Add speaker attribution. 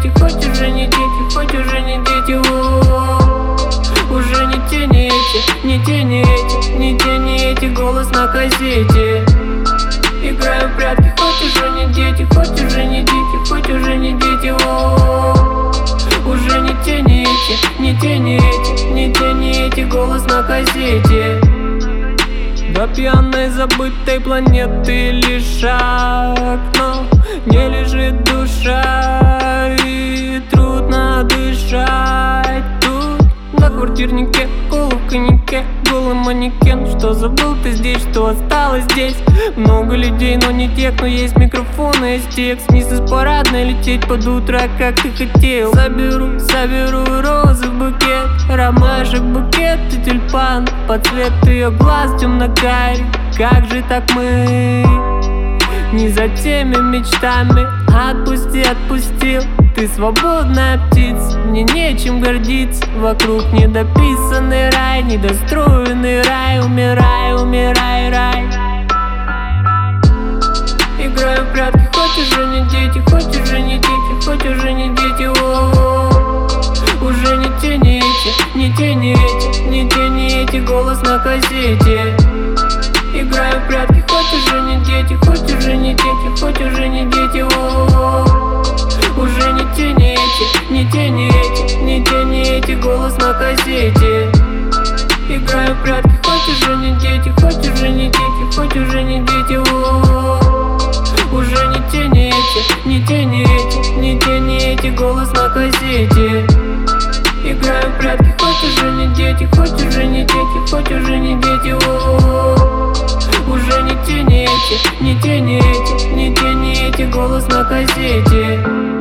Speaker 1: дети, хоть уже не дети, хоть уже не дети. Уже не те, не эти, не те, не эти, не те, не эти. Голос на кассете. Играю в прятки, хоть уже не дети, хоть уже не дети, хоть уже не дети. Уже не те, не эти, не те, не эти, не те, не эти. Голос на кассете. До пьяной забытой планеты лишь шаг, но не лежит душа, и трудно дышать тут. На квартирнике, колу в коньяке, голый манекен. Что забыл ты здесь, что осталось здесь? Много людей, но не тех, но есть микрофон и есть текст. Вниз из парадной лететь под утро, как ты хотел. Соберу розы в букет, ромашек букет и тюльпан. Под цвет ее глаз темно-карий. Как же так мы не за теми мечтами? Отпустил. Ты свободная птица, мне нечем гордиться. Вокруг недописанный рай, недостроенный рай. Умирай, рай. Играю в прятки, хоть уже не дети, хоть уже не дети, хоть уже не дети. Уже не те, не эти, не те, не эти, не те, не эти. Голос на кассете. Играю в прятки, хоть уже не дети, хоть уже не дети, хоть уже не дети. Уже не те, не эти, не те, не эти, не те, не эти. Голос на кассете. Играю в прятки, хоть уже не дети, хоть уже не дети, хоть уже не дети. Уже не те, не эти, не те, не эти, не те, не эти. Голос на кассете. Играю в прятки, хоть уже не дети, хоть уже не дети, хоть уже не дети. Уже не те, не эти, не те, не эти, не те, не эти. Голос на кассете.